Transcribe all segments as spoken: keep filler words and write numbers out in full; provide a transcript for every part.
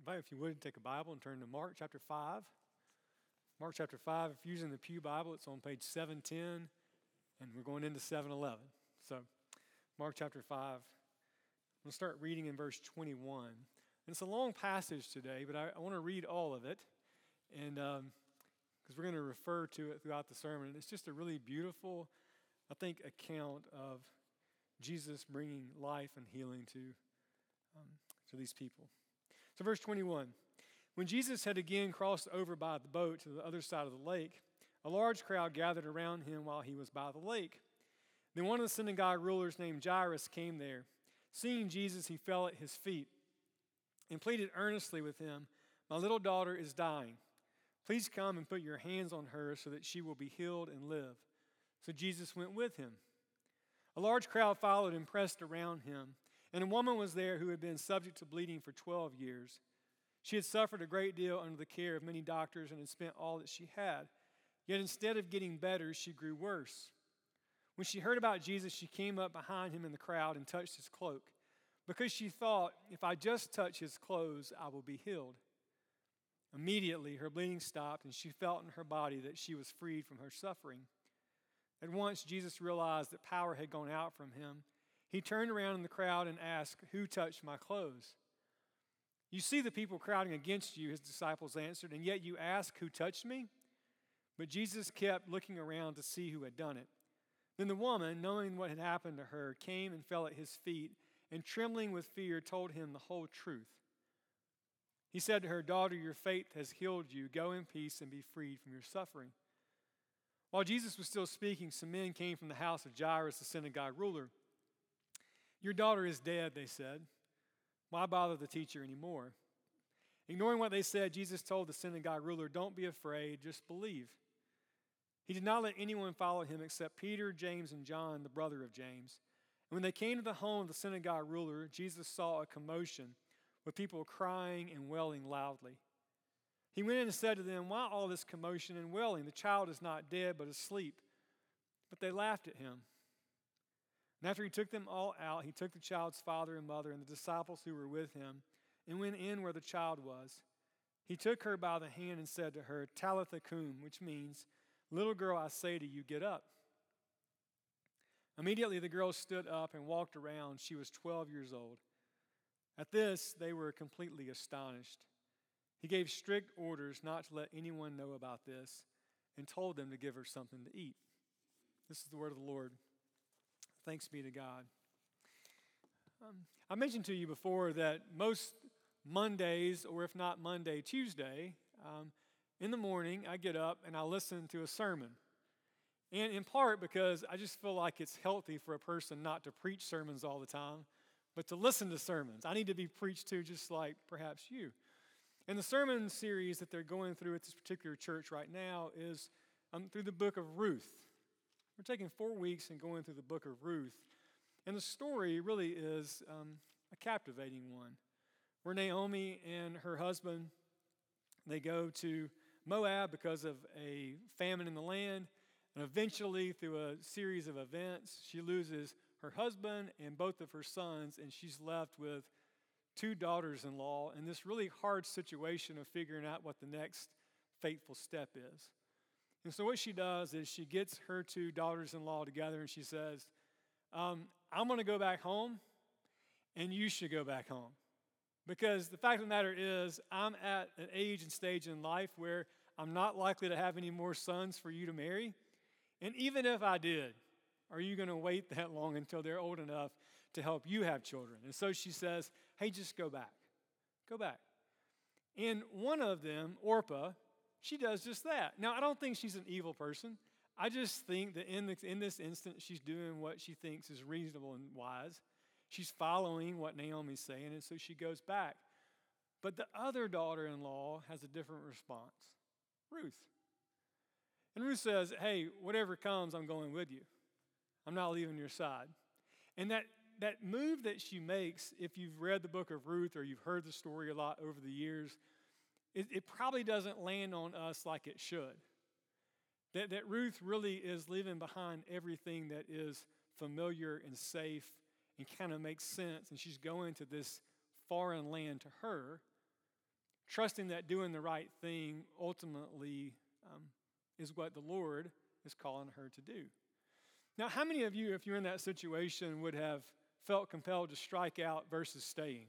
invite, if you would, take a Bible and turn to Mark chapter five. Mark chapter five, if you're using the Pew Bible, it's on page seven ten, and we're going into seven eleven. So, Mark chapter five, I'm going to start reading in verse twenty-one. And it's a long passage today, but I, I want to read all of it, and because um, we're going to refer to it throughout the sermon. And it's just a really beautiful, I think, account of Jesus bringing life and healing to, um, to these people. So verse twenty-one, when Jesus had again crossed over by the boat to the other side of the lake, a large crowd gathered around him while he was by the lake. Then one of the synagogue rulers named Jairus came there. Seeing Jesus, he fell at his feet and pleaded earnestly with him, "My little daughter is dying. Please come and put your hands on her so that she will be healed and live." So Jesus went with him. A large crowd followed and pressed around him. And a woman was there who had been subject to bleeding for twelve years. She had suffered a great deal under the care of many doctors and had spent all that she had. Yet instead of getting better, she grew worse. When she heard about Jesus, she came up behind him in the crowd and touched his cloak, because she thought, "If I just touch his clothes, I will be healed." Immediately, her bleeding stopped, and she felt in her body that she was freed from her suffering. At once, Jesus realized that power had gone out from him. He turned around in the crowd and asked, "Who touched my clothes?" "You see the people crowding against you," his disciples answered, "and yet you ask, 'Who touched me?'" But Jesus kept looking around to see who had done it. Then the woman, knowing what had happened to her, came and fell at his feet, and trembling with fear, told him the whole truth. He said to her, "Daughter, your faith has healed you. Go in peace and be freed from your suffering." While Jesus was still speaking, some men came from the house of Jairus, the synagogue ruler. "Your daughter is dead," they said. "Why bother the teacher anymore?" Ignoring what they said, Jesus told the synagogue ruler, "Don't be afraid, just believe." He did not let anyone follow him except Peter, James, and John, the brother of James. And when they came to the home of the synagogue ruler, Jesus saw a commotion with people crying and wailing loudly. He went in and said to them, "Why all this commotion and wailing? The child is not dead, but asleep." But they laughed at him. And after he took them all out, he took the child's father and mother and the disciples who were with him and went in where the child was. He took her by the hand and said to her, "Talitha cum," which means, "Little girl, I say to you, get up." Immediately the girl stood up and walked around. She was twelve years old. At this, they were completely astonished. He gave strict orders not to let anyone know about this and told them to give her something to eat. This is the word of the Lord. Thanks be to God. Um, I mentioned to you before that most Mondays, or if not Monday, Tuesday, um, in the morning, I get up and I listen to a sermon. And in part because I just feel like it's healthy for a person not to preach sermons all the time, but to listen to sermons. I need to be preached to just like perhaps you. And the sermon series that they're going through at this particular church right now is um, through the book of Ruth. We're taking four weeks and going through the book of Ruth. And the story really is um, a captivating one, where Naomi and her husband, they go to Moab because of a famine in the land. And eventually, through a series of events, she loses her husband and both of her sons, and she's left with two daughters-in-law in this really hard situation of figuring out what the next fateful step is. And so what she does is she gets her two daughters-in-law together and she says, um, "I'm going to go back home and you should go back home. Because the fact of the matter is I'm at an age and stage in life where I'm not likely to have any more sons for you to marry. And even if I did, are you going to wait that long until they're old enough to help you have children?" And so she says, "Hey, just go back. Go back." And one of them, Orpah, she does just that. Now, I don't think she's an evil person. I just think that in, the, in this instance, she's doing what she thinks is reasonable and wise. She's following what Naomi's saying, and so she goes back. But the other daughter-in-law has a different response, Ruth. And Ruth says, "Hey, whatever comes, I'm going with you. I'm not leaving your side." And that, that move that she makes, if you've read the book of Ruth or you've heard the story a lot over the years, it, it probably doesn't land on us like it should. That, that Ruth really is leaving behind everything that is familiar and safe and kind of makes sense. And she's going to this foreign land to her trusting that doing the right thing ultimately um, is what the Lord is calling her to do. Now, how many of you, if you're in that situation, would have felt compelled to strike out versus staying?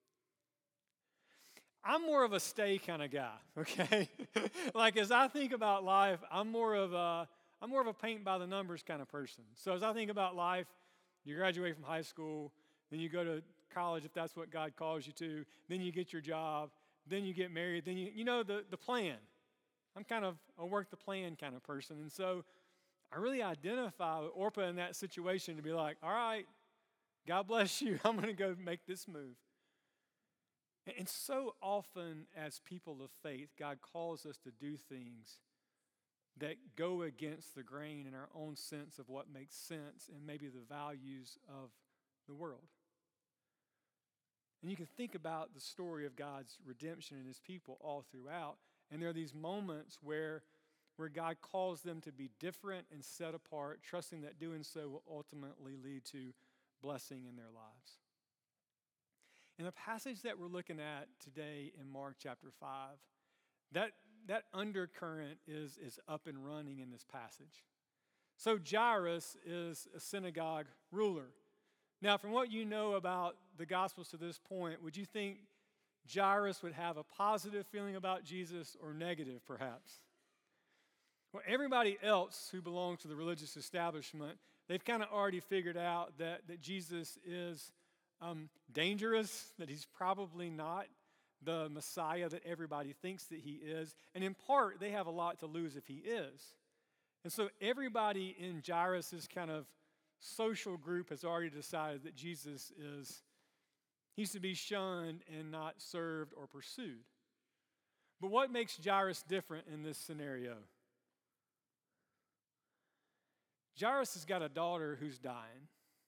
I'm more of a stay kind of guy, okay? Like as I think about life, I'm more of a I'm more of a paint by the numbers kind of person. So as I think about life, you graduate from high school, then you go to college if that's what God calls you to, then you get your job, then you get married, then you you know the the plan. I'm kind of a work the plan kind of person. And so I really identify with Orpah in that situation to be like, all right, God bless you. I'm going to go make this move. And so often as people of faith, God calls us to do things that go against the grain in our own sense of what makes sense and maybe the values of the world. And you can think about the story of God's redemption and his people all throughout. And there are these moments where, where God calls them to be different and set apart, trusting that doing so will ultimately lead to blessing in their lives. In the passage that we're looking at today in Mark chapter five, that, that undercurrent is, is up and running in this passage. So Jairus is a synagogue ruler. Now, from what you know about the Gospels to this point, would you think Jairus would have a positive feeling about Jesus or negative, perhaps? Well, everybody else who belongs to the religious establishment, they've kind of already figured out that, that Jesus is um, dangerous, that he's probably not the Messiah that everybody thinks that he is. And in part, they have a lot to lose if he is. And so everybody in Jairus' kind of social group has already decided that Jesus is, he's to be shunned and not served or pursued. But what makes Jairus different in this scenario? Jairus has got a daughter who's dying.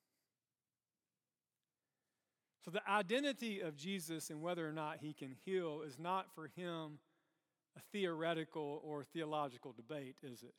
So the identity of Jesus and whether or not he can heal is not for him a theoretical or theological debate, is it?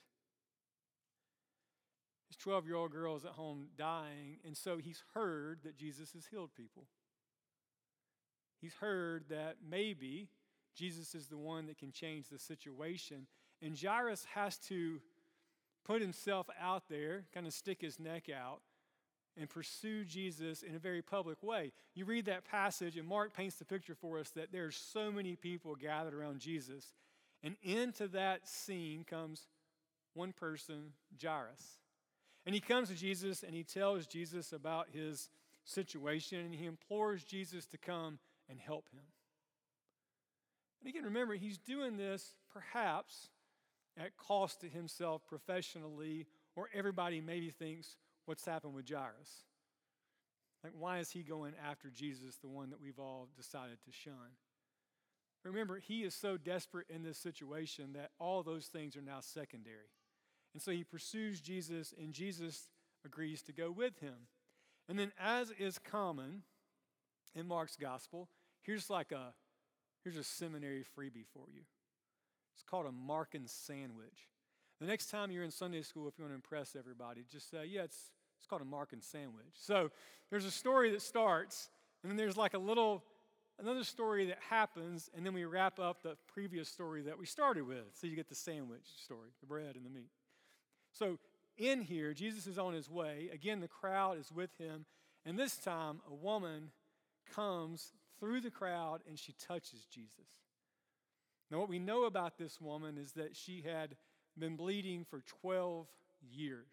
His twelve-year-old girl is at home dying, and so he's heard that Jesus has healed people. He's heard that maybe Jesus is the one that can change the situation, and Jairus has to put himself out there, kind of stick his neck out, and pursue Jesus in a very public way. You read that passage, and Mark paints the picture for us that there's so many people gathered around Jesus. And into that scene comes one person, Jairus. And he comes to Jesus, and he tells Jesus about his situation, and he implores Jesus to come and help him. And again, remember, he's doing this perhaps at cost to himself professionally, or everybody maybe thinks, what's happened with Jairus? Like, why is he going after Jesus, the one that we've all decided to shun? Remember, he is so desperate in this situation that all those things are now secondary. And so he pursues Jesus, and Jesus agrees to go with him. And then, as is common in Mark's gospel, here's like a, here's a seminary freebie for you. It's called a Markan sandwich. The next time you're in Sunday school, if you want to impress everybody, just say, yeah, it's it's called a Markan sandwich. So there's a story that starts, and then there's like a little, another story that happens, and then we wrap up the previous story that we started with. So you get the sandwich story, the bread and the meat. So in here, Jesus is on his way. Again, the crowd is with him, and this time a woman comes through the crowd, and she touches Jesus. Now, what we know about this woman is that she had been bleeding for twelve years.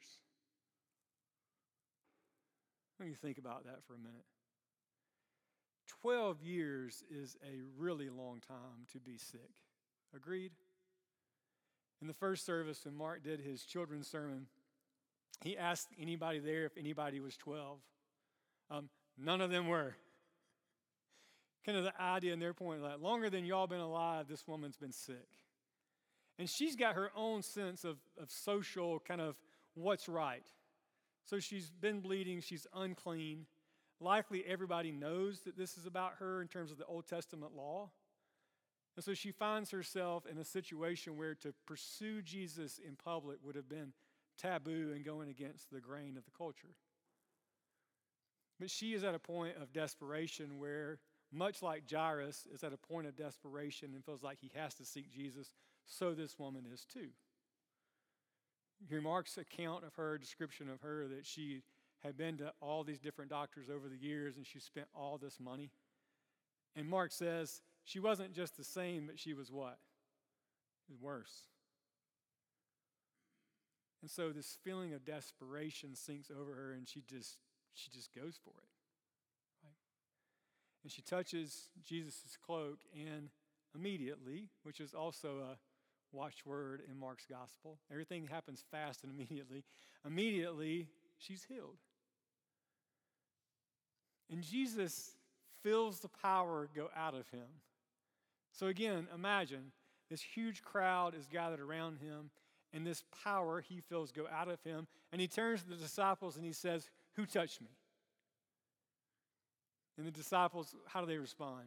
Let me think about that for a minute. twelve years is a really long time to be sick. Agreed? In the first service, when Mark did his children's sermon, he asked anybody there if anybody was twelve. Um, none of them were. Kind of the idea in their point, like, longer than y'all been alive, this woman's been sick. And she's got her own sense of, of social kind of what's right. So she's been bleeding, she's unclean. Likely everybody knows that this is about her in terms of the Old Testament law. And so she finds herself in a situation where to pursue Jesus in public would have been taboo and going against the grain of the culture. But she is at a point of desperation where much like Jairus is at a point of desperation and feels like he has to seek Jesus, so this woman is too. You hear Mark's account of her, description of her, that she had been to all these different doctors over the years and she spent all this money. And Mark says she wasn't just the same, but she was what? It was worse. And so this feeling of desperation sinks over her, and she just she just goes for it. Right? And she touches Jesus' cloak, and immediately, which is also a watchword in Mark's gospel, everything happens fast and immediately. Immediately, she's healed. And Jesus feels the power go out of him. So again, imagine this huge crowd is gathered around him, and this power he feels go out of him, and he turns to the disciples and he says, "Who touched me?" And the disciples, how do they respond?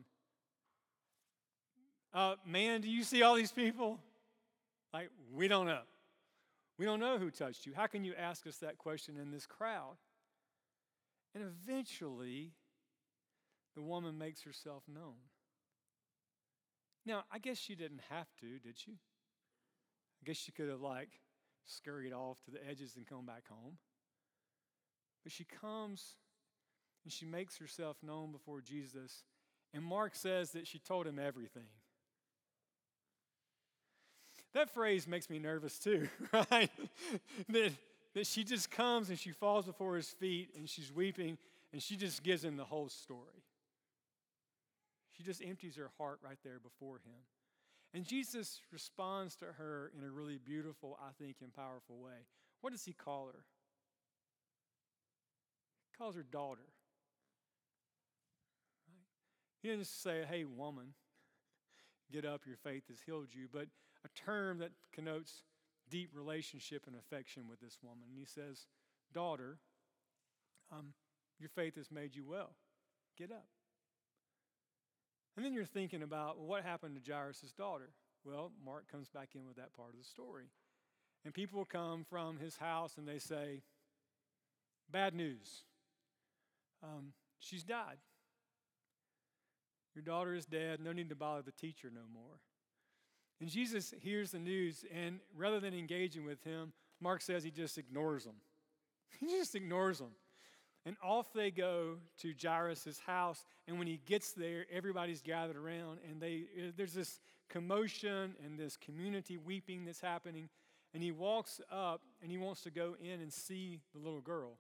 Uh, man, do you see all these people? Like, we don't know. We don't know who touched you. How can you ask us that question in this crowd? And eventually, the woman makes herself known. Now, I guess she didn't have to, did she? I guess she could have, like, scurried off to the edges and come back home. But she comes and she makes herself known before Jesus. And Mark says that she told him everything. That phrase makes me nervous too, right? that, that she just comes and she falls before his feet and she's weeping and she just gives him the whole story. She just empties her heart right there before him. And Jesus responds to her in a really beautiful, I think, and powerful way. What does he call her? He calls her daughter. Right? He doesn't just say, "Hey, woman, get up, your faith has healed you," but a term that connotes deep relationship and affection with this woman. And he says, "Daughter, um, your faith has made you well. Get up." And then you're thinking about, well, what happened to Jairus' daughter? Well, Mark comes back in with that part of the story. And people come from his house and they say, "Bad news. Um, she's died. Your daughter is dead. No need to bother the teacher no more." And Jesus hears the news, and rather than engaging with him, Mark says he just ignores them. He just ignores them. And off they go to Jairus' house, and when he gets there, everybody's gathered around, and they there's this commotion and this community weeping that's happening, and he walks up, and he wants to go in and see the little girl.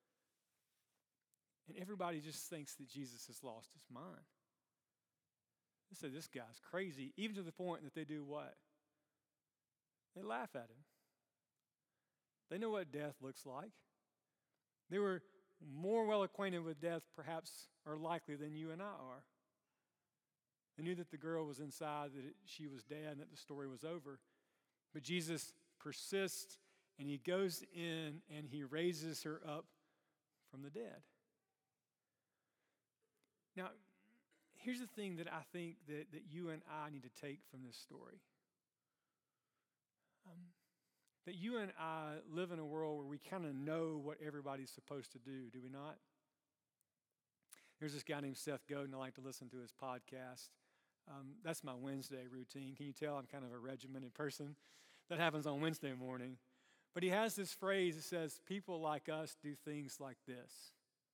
And everybody just thinks that Jesus has lost his mind. They say, "This guy's crazy," even to the point that they do what? They laugh at him. They know what death looks like. They were more well acquainted with death, perhaps, or likely than you and I are. They knew that the girl was inside, that it, she was dead, and that the story was over. But Jesus persists, and he goes in, and he raises her up from the dead. Now, here's the thing that I think that, that you and I need to take from this story. Um, that you and I live in a world where we kind of know what everybody's supposed to do, do we not? There's this guy named Seth Godin. I like to listen to his podcast. Um, that's my Wednesday routine. Can you tell I'm kind of a regimented person? That happens on Wednesday morning. But he has this phrase that says, "People like us do things like this."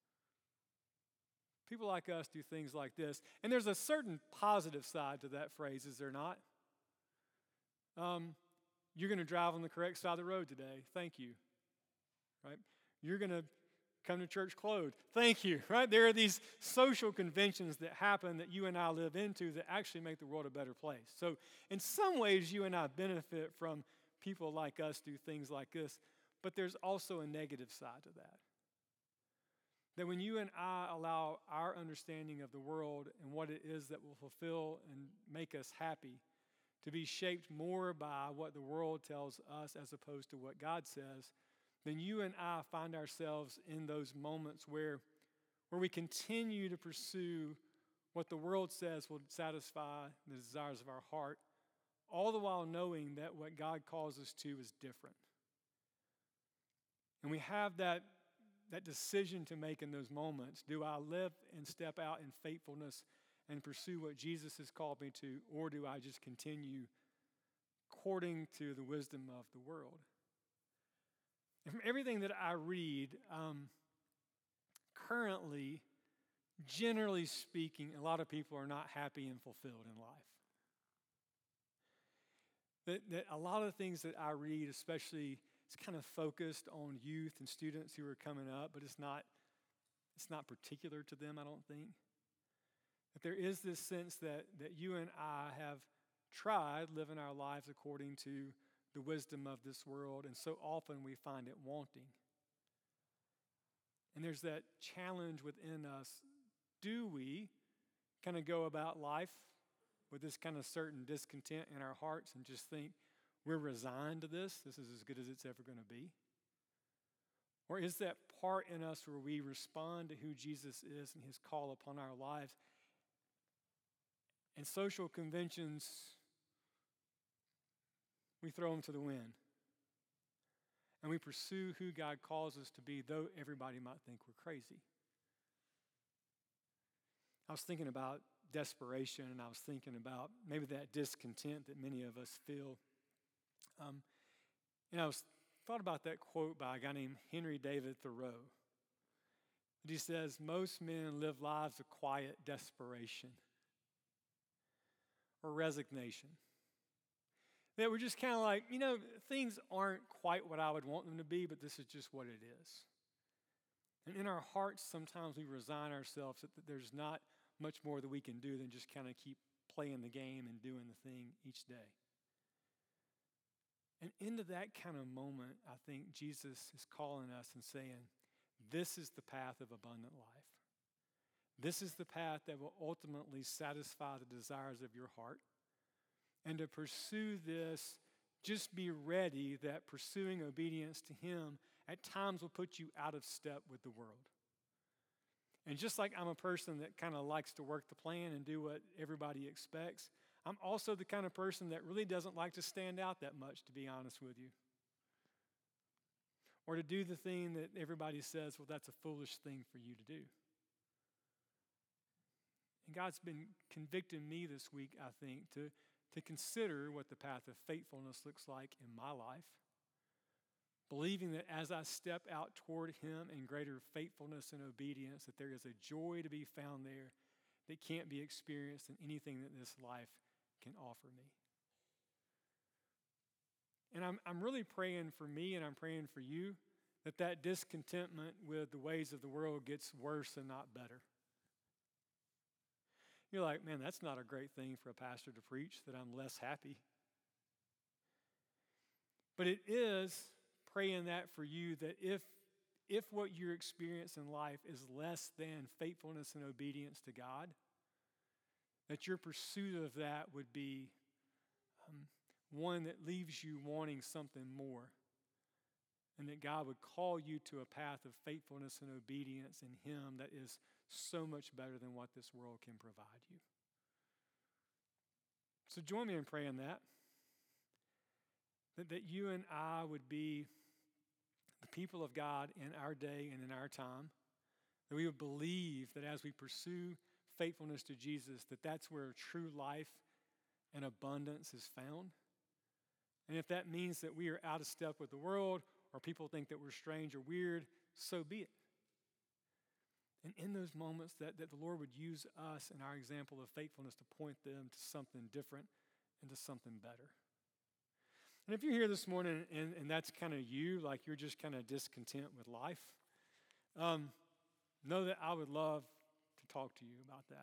People like us do things like this. And there's a certain positive side to that phrase, is there not? Um, you're going to drive on the correct side of the road today. Thank you. Right? You're going to come to church clothed. Thank you. Right? There are these social conventions that happen that you and I live into that actually make the world a better place. So in some ways, you and I benefit from people like us do things like this. But there's also a negative side to that. That when you and I allow our understanding of the world and what it is that will fulfill and make us happy to be shaped more by what the world tells us as opposed to what God says, then you and I find ourselves in those moments where, where we continue to pursue what the world says will satisfy the desires of our heart, all the while knowing that what God calls us to is different. And we have that that decision to make in those moments. Do I live and step out in faithfulness and pursue what Jesus has called me to, or do I just continue according to the wisdom of the world? And from everything that I read, um, currently, generally speaking, a lot of people are not happy and fulfilled in life. That, that a lot of the things that I read, especially, it's kind of focused on youth and students who are coming up, but it's not, it's not particular to them, I don't think. That there is this sense that, that you and I have tried living our lives according to the wisdom of this world, and so often we find it wanting. And there's that challenge within us. Do we kind of go about life with this kind of certain discontent in our hearts and just think we're resigned to this? This is as good as it's ever going to be? Or is that part in us where we respond to who Jesus is and his call upon our lives? And social conventions, we throw them to the wind. And we pursue who God calls us to be, though everybody might think we're crazy. I was thinking about desperation, and I was thinking about maybe that discontent that many of us feel. Um, and I was thought about that quote by a guy named Henry David Thoreau. He says, most men live lives of quiet desperation or resignation. That we're just kind of like, you know, things aren't quite what I would want them to be, but this is just what it is. And in our hearts, sometimes we resign ourselves that there's not much more that we can do than just kind of keep playing the game and doing the thing each day. And into that kind of moment, I think Jesus is calling us and saying, this is the path of abundant life. This is the path that will ultimately satisfy the desires of your heart. And to pursue this, just be ready that pursuing obedience to him at times will put you out of step with the world. And just like I'm a person that kind of likes to work the plan and do what everybody expects, I'm also the kind of person that really doesn't like to stand out that much, to be honest with you. Or to do the thing that everybody says, well, that's a foolish thing for you to do. And God's been convicting me this week, I think, to, to consider what the path of faithfulness looks like in my life. Believing that as I step out toward him in greater faithfulness and obedience, that there is a joy to be found there that can't be experienced in anything that this life can offer me. And I'm, I'm really praying for me, and I'm praying for you, that that discontentment with the ways of the world gets worse and not better. You're like, man, that's not a great thing for a pastor to preach, that I'm less happy. But it is praying that for you, that if, if what you experience in life is less than faithfulness and obedience to God, that your pursuit of that would be um, one that leaves you wanting something more. And that God would call you to a path of faithfulness and obedience in him that is so much better than what this world can provide you. So join me in praying that. That, that you and I would be the people of God in our day and in our time. That we would believe that as we pursue faithfulness to Jesus, that that's where true life and abundance is found. And if that means that we are out of step with the world, or people think that we're strange or weird, so be it. And in those moments that, that the Lord would use us and our example of faithfulness to point them to something different and to something better. And if you're here this morning and, and that's kind of you, like you're just kind of discontent with life, um, know that I would love to talk to you about that.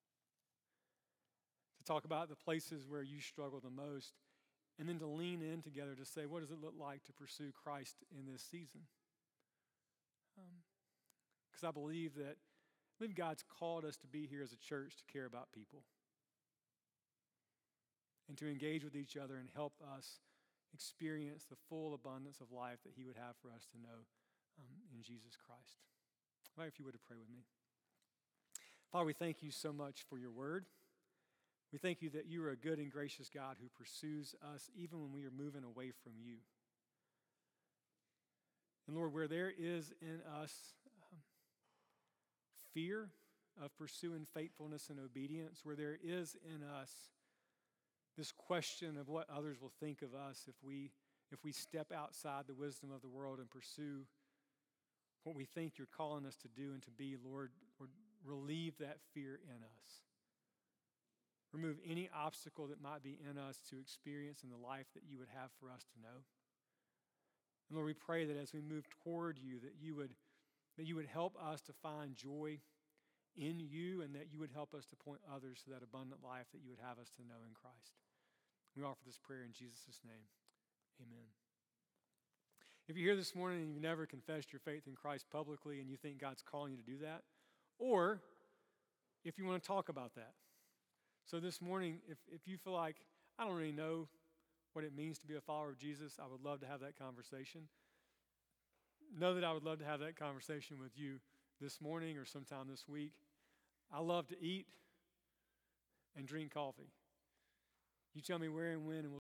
To talk about the places where you struggle the most, and then to lean in together to say, what does it look like to pursue Christ in this season? Because um, I believe that I believe God's called us to be here as a church to care about people and to engage with each other and help us experience the full abundance of life that he would have for us to know um, in Jesus Christ. Right, if you would to pray with me. Father, we thank you so much for your word. We thank you that you are a good and gracious God who pursues us even when we are moving away from you. And Lord, where there is in us um, fear of pursuing faithfulness and obedience, where there is in us this question of what others will think of us if we if we step outside the wisdom of the world and pursue what we think you're calling us to do and to be. Lord, Lord, relieve that fear in us. Remove any obstacle that might be in us to experience in the life that you would have for us to know. And Lord, we pray that as we move toward you, that you would, that you would help us to find joy in you, and that you would help us to point others to that abundant life that you would have us to know in Christ. We offer this prayer in Jesus' name. Amen. If you're here this morning and you've never confessed your faith in Christ publicly and you think God's calling you to do that, or if you want to talk about that. So this morning, if, if you feel like, I don't really know what it means to be a follower of Jesus, I would love to have that conversation. Know that I would love to have that conversation with you this morning or sometime this week. I love to eat and drink coffee. You tell me where and when, and we'll